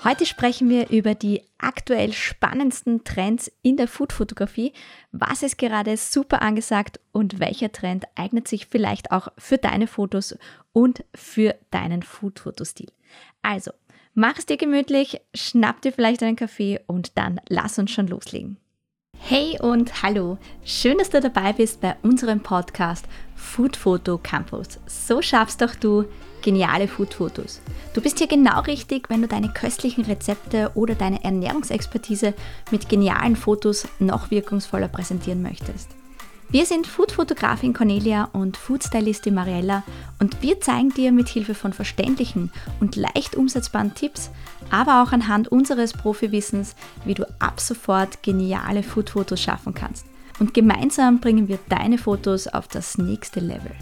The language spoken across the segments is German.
Heute sprechen wir über die aktuell spannendsten Trends in der Foodfotografie. Was ist gerade super angesagt und welcher Trend eignet sich vielleicht auch für deine Fotos und für deinen Foodfotostil? Also, mach es dir gemütlich, schnapp dir vielleicht einen Kaffee und dann lass uns schon loslegen. Hey und hallo, schön, dass du dabei bist bei unserem Podcast Foodfoto Campus. So schaffst doch du geniale Foodfotos. Du bist hier genau richtig, wenn du deine köstlichen Rezepte oder deine Ernährungsexpertise mit genialen Fotos noch wirkungsvoller präsentieren möchtest. Wir sind Foodfotografin Cornelia und Foodstylistin Mariella und wir zeigen dir mit Hilfe von verständlichen und leicht umsetzbaren Tipps, aber auch anhand unseres Profiwissens, wie du ab sofort geniale Foodfotos schaffen kannst. Und gemeinsam bringen wir deine Fotos auf das nächste Level.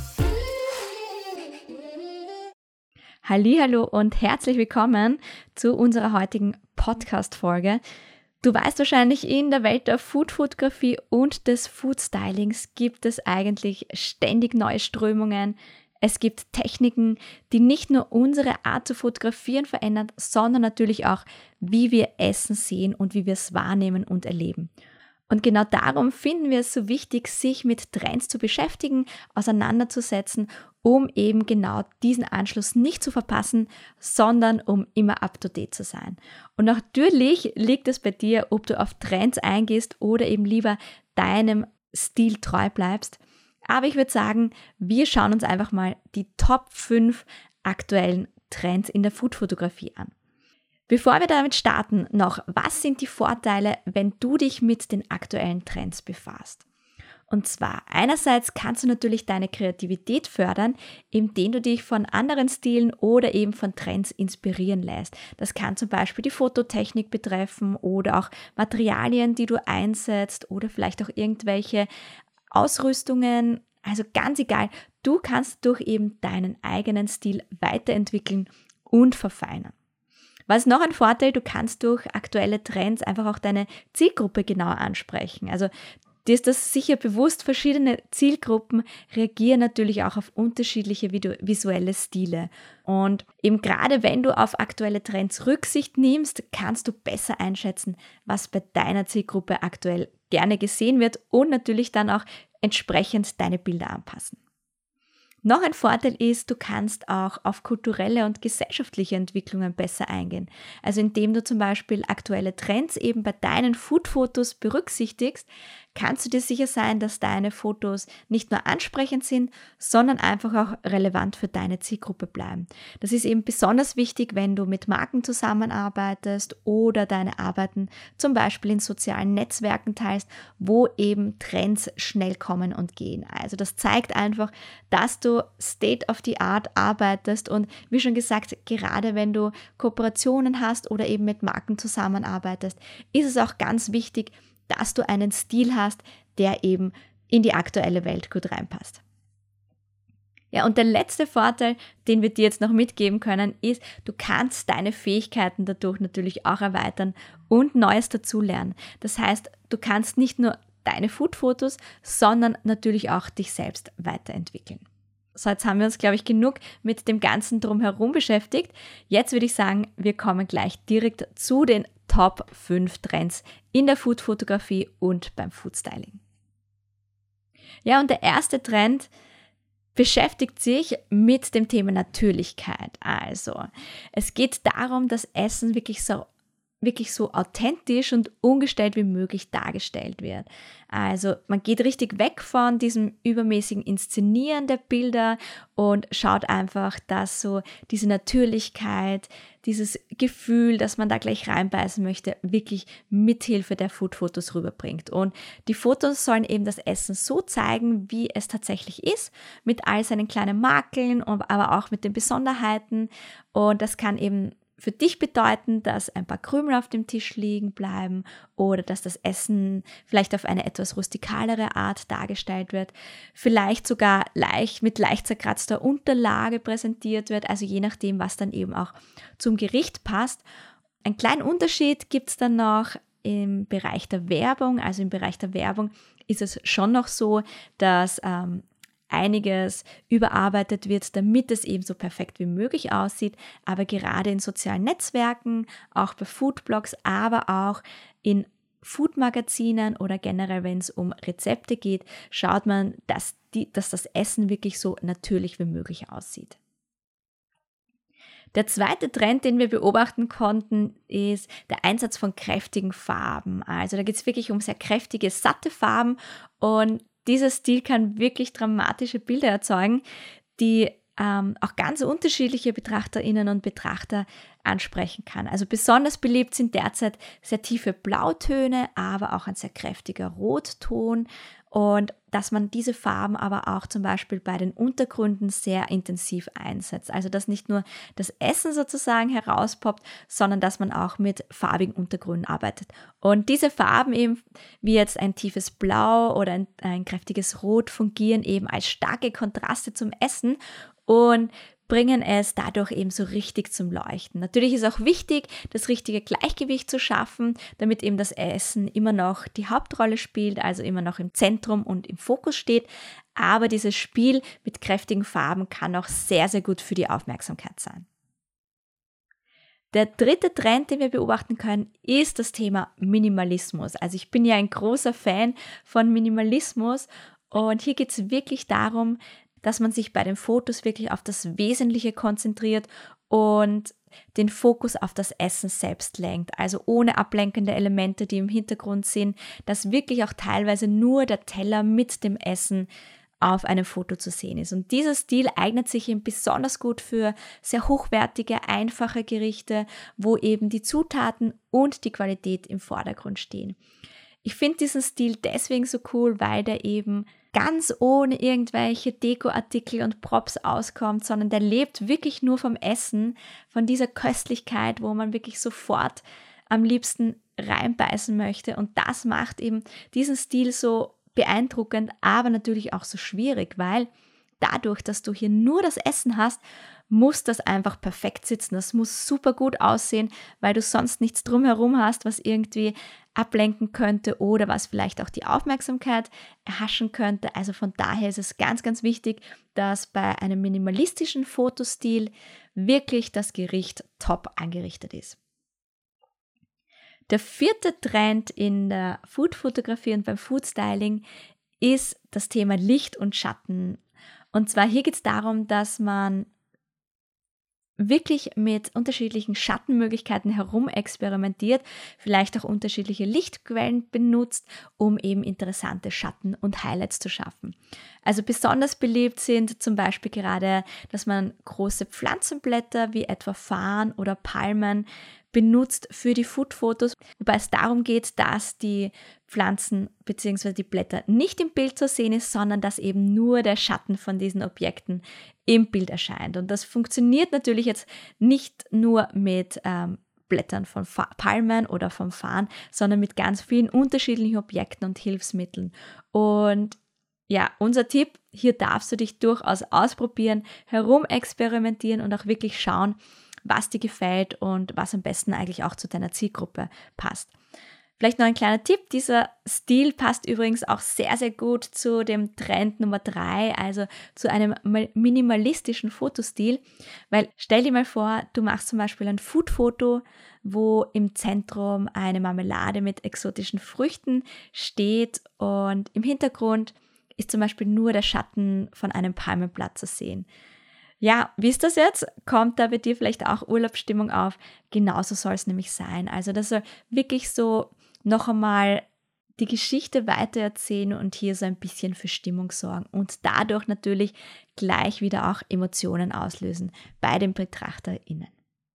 Hallihallo und herzlich willkommen zu unserer heutigen Podcast-Folge. Du weißt wahrscheinlich, in der Welt der Foodfotografie und des Foodstylings gibt es eigentlich ständig neue Strömungen. Es gibt Techniken, die nicht nur unsere Art zu fotografieren verändern, sondern natürlich auch, wie wir Essen sehen und wie wir es wahrnehmen und erleben. Und genau darum finden wir es so wichtig, sich mit Trends zu beschäftigen, auseinanderzusetzen, um eben genau diesen Anschluss nicht zu verpassen, sondern um immer up-to-date zu sein. Und natürlich liegt es bei dir, ob du auf Trends eingehst oder eben lieber deinem Stil treu bleibst. Aber ich würde sagen, wir schauen uns einfach mal die Top 5 aktuellen Trends in der Foodfotografie an. Bevor wir damit starten, noch, was sind die Vorteile, wenn du dich mit den aktuellen Trends befasst? Und zwar, einerseits kannst du natürlich deine Kreativität fördern, indem du dich von anderen Stilen oder eben von Trends inspirieren lässt. Das kann zum Beispiel die Fototechnik betreffen oder auch Materialien, die du einsetzt oder vielleicht auch irgendwelche Ausrüstungen. Also ganz egal, du kannst durch eben deinen eigenen Stil weiterentwickeln und verfeinern. Was ist noch ein Vorteil? Du kannst durch aktuelle Trends einfach auch deine Zielgruppe genauer ansprechen. Also dir ist das sicher bewusst, verschiedene Zielgruppen reagieren natürlich auch auf unterschiedliche visuelle Stile. Und eben gerade wenn du auf aktuelle Trends Rücksicht nimmst, kannst du besser einschätzen, was bei deiner Zielgruppe aktuell gerne gesehen wird und natürlich dann auch entsprechend deine Bilder anpassen. Noch ein Vorteil ist, du kannst auch auf kulturelle und gesellschaftliche Entwicklungen besser eingehen. Also indem du zum Beispiel aktuelle Trends eben bei deinen Foodfotos berücksichtigst, kannst du dir sicher sein, dass deine Fotos nicht nur ansprechend sind, sondern einfach auch relevant für deine Zielgruppe bleiben. Das ist eben besonders wichtig, wenn du mit Marken zusammenarbeitest oder deine Arbeiten zum Beispiel in sozialen Netzwerken teilst, wo eben Trends schnell kommen und gehen. Also das zeigt einfach, dass du State of the Art arbeitest und wie schon gesagt, gerade wenn du Kooperationen hast oder eben mit Marken zusammenarbeitest, ist es auch ganz wichtig, dass du einen Stil hast, der eben in die aktuelle Welt gut reinpasst. Ja, und der letzte Vorteil, den wir dir jetzt noch mitgeben können, ist, du kannst deine Fähigkeiten dadurch natürlich auch erweitern und Neues dazulernen. Das heißt, du kannst nicht nur deine Foodfotos, sondern natürlich auch dich selbst weiterentwickeln. So, jetzt haben wir uns, glaube ich, genug mit dem Ganzen drumherum beschäftigt. Jetzt würde ich sagen, wir kommen gleich direkt zu den Top 5 Trends in der Foodfotografie und beim Foodstyling. Ja, und der erste Trend beschäftigt sich mit dem Thema Natürlichkeit. Also, es geht darum, dass Essen wirklich so authentisch und ungestellt wie möglich dargestellt wird. Also man geht richtig weg von diesem übermäßigen Inszenieren der Bilder und schaut einfach, dass so diese Natürlichkeit, dieses Gefühl, dass man da gleich reinbeißen möchte, wirklich mithilfe der Foodfotos rüberbringt. Und die Fotos sollen eben das Essen so zeigen, wie es tatsächlich ist, mit all seinen kleinen Makeln, aber auch mit den Besonderheiten. Und das kann eben für dich bedeuten, dass ein paar Krümel auf dem Tisch liegen bleiben oder dass das Essen vielleicht auf eine etwas rustikalere Art dargestellt wird, vielleicht sogar mit leicht zerkratzter Unterlage präsentiert wird, also je nachdem, was dann eben auch zum Gericht passt. Einen kleinen Unterschied gibt es dann noch im Bereich der Werbung. Also im Bereich der Werbung ist es schon noch so, dass einiges überarbeitet wird, damit es eben so perfekt wie möglich aussieht. Aber gerade in sozialen Netzwerken, auch bei Foodblogs, aber auch in Foodmagazinen oder generell, wenn es um Rezepte geht, schaut man, dass das Essen wirklich so natürlich wie möglich aussieht. Der zweite Trend, den wir beobachten konnten, ist der Einsatz von kräftigen Farben. Also da geht es wirklich um sehr kräftige, satte Farben und dieser Stil kann wirklich dramatische Bilder erzeugen, die auch ganz unterschiedliche Betrachterinnen und Betrachter ansprechen kann. Also besonders beliebt sind derzeit sehr tiefe Blautöne, aber auch ein sehr kräftiger Rotton und dass man diese Farben aber auch zum Beispiel bei den Untergründen sehr intensiv einsetzt. Also dass nicht nur das Essen sozusagen herauspoppt, sondern dass man auch mit farbigen Untergründen arbeitet. Und diese Farben eben, wie jetzt ein tiefes Blau oder ein kräftiges Rot, fungieren eben als starke Kontraste zum Essen und bringen es dadurch eben so richtig zum Leuchten. Natürlich ist auch wichtig, das richtige Gleichgewicht zu schaffen, damit eben das Essen immer noch die Hauptrolle spielt, also immer noch im Zentrum und im Fokus steht. Aber dieses Spiel mit kräftigen Farben kann auch sehr, sehr gut für die Aufmerksamkeit sein. Der dritte Trend, den wir beobachten können, ist das Thema Minimalismus. Also ich bin ja ein großer Fan von Minimalismus und hier geht es wirklich darum, dass man sich bei den Fotos wirklich auf das Wesentliche konzentriert und den Fokus auf das Essen selbst lenkt. Also ohne ablenkende Elemente, die im Hintergrund sind, dass wirklich auch teilweise nur der Teller mit dem Essen auf einem Foto zu sehen ist. Und dieser Stil eignet sich eben besonders gut für sehr hochwertige, einfache Gerichte, wo eben die Zutaten und die Qualität im Vordergrund stehen. Ich finde diesen Stil deswegen so cool, weil der eben ganz ohne irgendwelche Dekoartikel und Props auskommt, sondern der lebt wirklich nur vom Essen, von dieser Köstlichkeit, wo man wirklich sofort am liebsten reinbeißen möchte. Und das macht eben diesen Stil so beeindruckend, aber natürlich auch so schwierig, weil dadurch, dass du hier nur das Essen hast, muss das einfach perfekt sitzen. Das muss super gut aussehen, weil du sonst nichts drumherum hast, was irgendwie ablenken könnte oder was vielleicht auch die Aufmerksamkeit erhaschen könnte. Also von daher ist es ganz, ganz wichtig, dass bei einem minimalistischen Fotostil wirklich das Gericht top angerichtet ist. Der vierte Trend in der Foodfotografie und beim Foodstyling ist das Thema Licht und Schatten. Und zwar hier geht es darum, dass man wirklich mit unterschiedlichen Schattenmöglichkeiten herumexperimentiert, vielleicht auch unterschiedliche Lichtquellen benutzt, um eben interessante Schatten und Highlights zu schaffen. Also besonders beliebt sind zum Beispiel gerade, dass man große Pflanzenblätter wie etwa Farn oder Palmen benutzt für die Foodfotos, wobei es darum geht, dass die Pflanzen bzw. die Blätter nicht im Bild zu sehen ist, sondern dass eben nur der Schatten von diesen Objekten im Bild erscheint. Und das funktioniert natürlich jetzt nicht nur mit Blättern von Palmen oder vom Farn, sondern mit ganz vielen unterschiedlichen Objekten und Hilfsmitteln. Und ja, unser Tipp, hier darfst du dich durchaus ausprobieren, herumexperimentieren und auch wirklich schauen, was dir gefällt und was am besten eigentlich auch zu deiner Zielgruppe passt. Vielleicht noch ein kleiner Tipp, dieser Stil passt übrigens auch sehr, sehr gut zu dem Trend Nummer 3, also zu einem minimalistischen Fotostil, weil stell dir mal vor, du machst zum Beispiel ein Foodfoto, wo im Zentrum eine Marmelade mit exotischen Früchten steht und im Hintergrund ist zum Beispiel nur der Schatten von einem Palmenblatt zu sehen. Ja, wie ist das jetzt? Kommt da bei dir vielleicht auch Urlaubsstimmung auf? Genauso soll es nämlich sein. Also das soll wirklich so noch einmal die Geschichte weitererzählen und hier so ein bisschen für Stimmung sorgen und dadurch natürlich gleich wieder auch Emotionen auslösen bei den BetrachterInnen.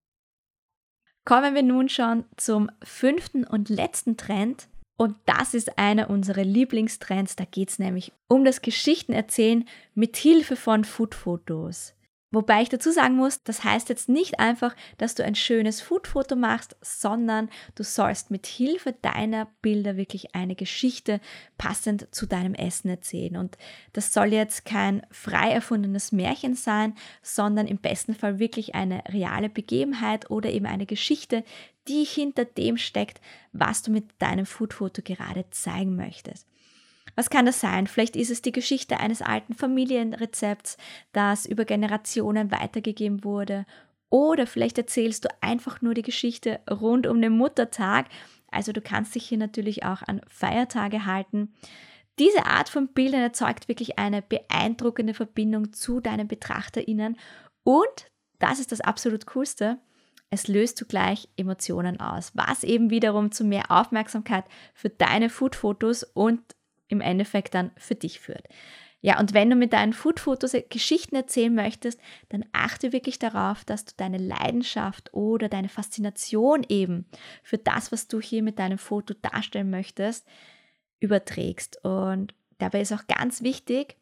Kommen wir nun schon zum 5. und letzten Trend. Und das ist einer unserer Lieblingstrends. Da geht es nämlich um das Geschichtenerzählen mit Hilfe von Foodfotos. Wobei ich dazu sagen muss, das heißt jetzt nicht einfach, dass du ein schönes Foodfoto machst, sondern du sollst mit Hilfe deiner Bilder wirklich eine Geschichte passend zu deinem Essen erzählen. Und das soll jetzt kein frei erfundenes Märchen sein, sondern im besten Fall wirklich eine reale Begebenheit oder eben eine Geschichte, die hinter dem steckt, was du mit deinem Foodfoto gerade zeigen möchtest. Was kann das sein? Vielleicht ist es die Geschichte eines alten Familienrezepts, das über Generationen weitergegeben wurde. Oder vielleicht erzählst du einfach nur die Geschichte rund um den Muttertag. Also du kannst dich hier natürlich auch an Feiertage halten. Diese Art von Bildern erzeugt wirklich eine beeindruckende Verbindung zu deinen BetrachterInnen und, das ist das absolut Coolste, es löst zugleich Emotionen aus, was eben wiederum zu mehr Aufmerksamkeit für deine Foodfotos und im Endeffekt dann für dich führt. Ja, und wenn du mit deinen Foodfotos Geschichten erzählen möchtest, dann achte wirklich darauf, dass du deine Leidenschaft oder deine Faszination eben für das, was du hier mit deinem Foto darstellen möchtest, überträgst. Und dabei ist auch ganz wichtig,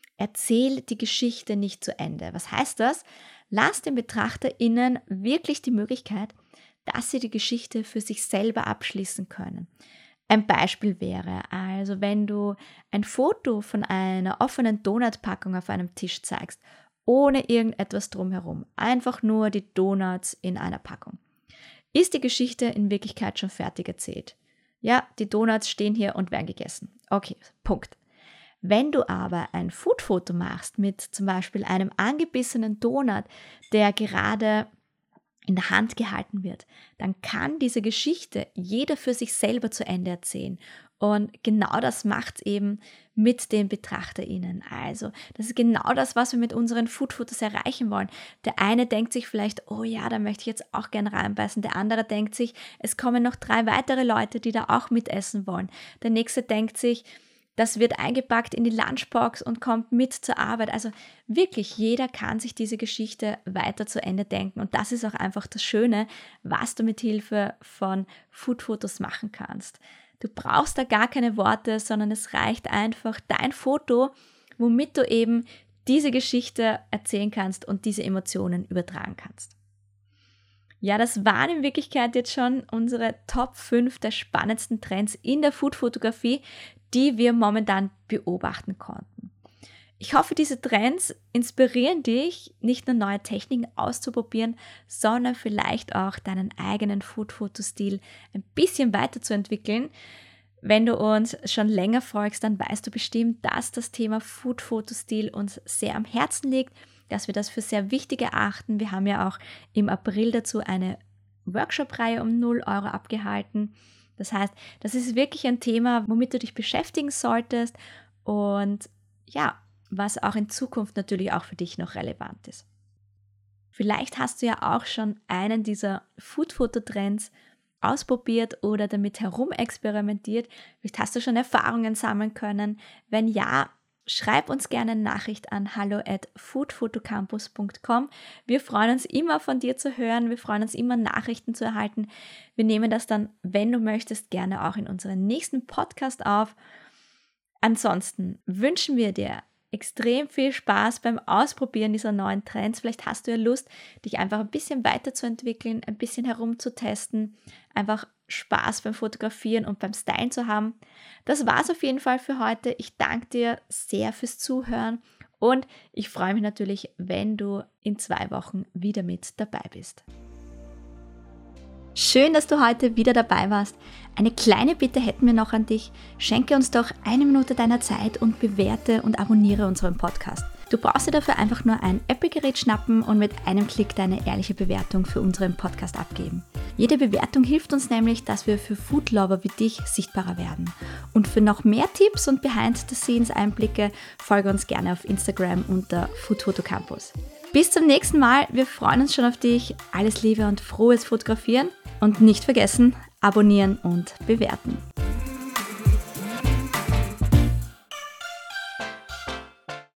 erzähl die Geschichte nicht zu Ende. Was heißt das? Lass den BetrachterInnen wirklich die Möglichkeit, dass sie die Geschichte für sich selber abschließen können. Ein Beispiel wäre also, wenn du ein Foto von einer offenen Donutpackung auf einem Tisch zeigst, ohne irgendetwas drumherum, einfach nur die Donuts in einer Packung, ist die Geschichte in Wirklichkeit schon fertig erzählt. Ja, die Donuts stehen hier und werden gegessen. Okay, Punkt. Wenn du aber ein Foodfoto machst mit zum Beispiel einem angebissenen Donut, der gerade in der Hand gehalten wird, dann kann diese Geschichte jeder für sich selber zu Ende erzählen. Und genau das macht es eben mit den BetrachterInnen. Also, das ist genau das, was wir mit unseren Foodfotos erreichen wollen. Der eine denkt sich vielleicht, oh ja, da möchte ich jetzt auch gerne reinbeißen. Der andere denkt sich, es kommen noch 3 weitere Leute, die da auch mitessen wollen. Der nächste denkt sich, das wird eingepackt in die Lunchbox und kommt mit zur Arbeit. Also wirklich, jeder kann sich diese Geschichte weiter zu Ende denken. Und das ist auch einfach das Schöne, was du mit Hilfe von Foodfotos machen kannst. Du brauchst da gar keine Worte, sondern es reicht einfach dein Foto, womit du eben diese Geschichte erzählen kannst und diese Emotionen übertragen kannst. Ja, das waren in Wirklichkeit jetzt schon unsere Top 5 der spannendsten Trends in der Foodfotografie, die wir momentan beobachten konnten. Ich hoffe, diese Trends inspirieren dich, nicht nur neue Techniken auszuprobieren, sondern vielleicht auch deinen eigenen Foodfotostil ein bisschen weiterzuentwickeln. Wenn du uns schon länger folgst, dann weißt du bestimmt, dass das Thema Foodfotostil uns sehr am Herzen liegt, dass wir das für sehr wichtig erachten. Wir haben ja auch im April dazu eine Workshop-Reihe um 0 € abgehalten. Das heißt, das ist wirklich ein Thema, womit du dich beschäftigen solltest und ja, was auch in Zukunft natürlich auch für dich noch relevant ist. Vielleicht hast du ja auch schon einen dieser Food-Foto-Trends ausprobiert oder damit herumexperimentiert. Vielleicht hast du schon Erfahrungen sammeln können. Wenn ja, schreib uns gerne eine Nachricht an hallo@foodfotocampus.com. Wir freuen uns immer von dir zu hören. Wir freuen uns immer, Nachrichten zu erhalten. Wir nehmen das dann, wenn du möchtest, gerne auch in unseren nächsten Podcast auf. Ansonsten wünschen wir dir extrem viel Spaß beim Ausprobieren dieser neuen Trends. Vielleicht hast du ja Lust, dich einfach ein bisschen weiterzuentwickeln, ein bisschen herumzutesten, einfach Spaß beim Fotografieren und beim Stylen zu haben. Das war's auf jeden Fall für heute. Ich danke dir sehr fürs Zuhören und ich freue mich natürlich, wenn du in 2 Wochen wieder mit dabei bist. Schön, dass du heute wieder dabei warst. Eine kleine Bitte hätten wir noch an dich. Schenke uns doch 1 Minute deiner Zeit und bewerte und abonniere unseren Podcast. Du brauchst dir dafür einfach nur ein Apple-Gerät schnappen und mit einem Klick deine ehrliche Bewertung für unseren Podcast abgeben. Jede Bewertung hilft uns nämlich, dass wir für Foodlover wie dich sichtbarer werden. Und für noch mehr Tipps und Behind-the-Scenes-Einblicke folge uns gerne auf Instagram unter foodfotocampus. Bis zum nächsten Mal, wir freuen uns schon auf dich. Alles Liebe und frohes Fotografieren und nicht vergessen, abonnieren und bewerten.